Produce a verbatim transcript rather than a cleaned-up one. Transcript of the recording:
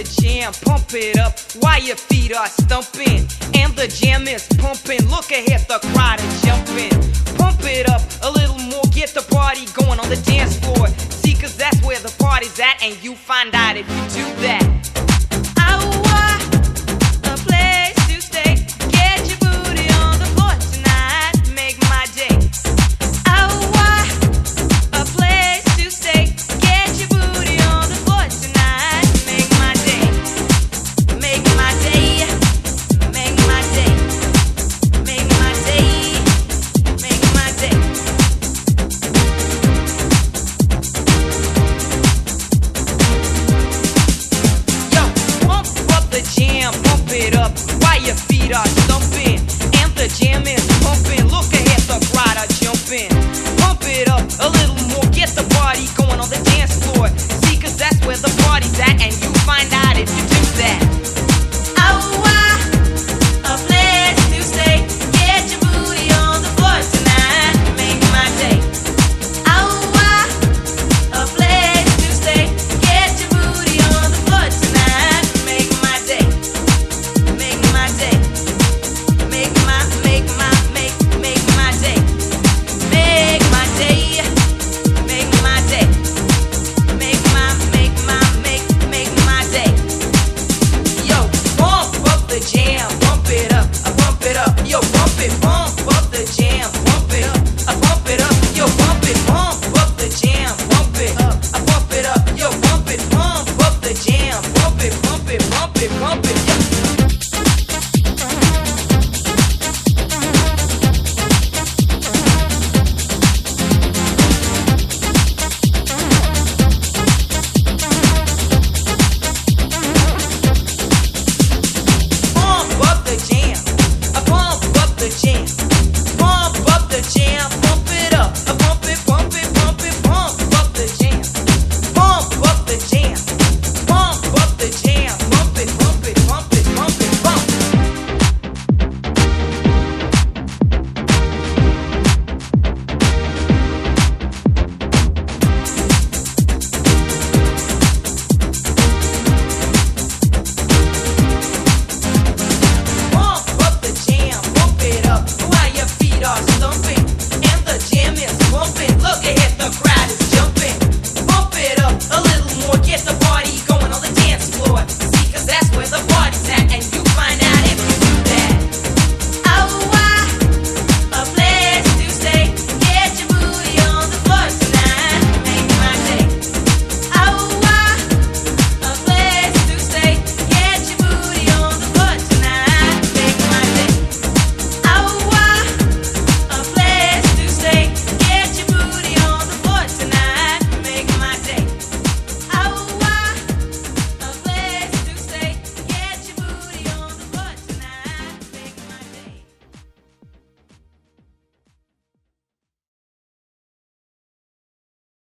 jam, pump it up while your feet are stumping. And the jam is pumping, look ahead, the crowd is jumping. Pump it up a little more, get the party going on the dance floor. See, cause that's where the party's at, and you find out if you do that. Pump it up while your feet are stumping. And the jam is pumping, look ahead, the crowd are jumping. Pump it up a little more, get the party going on the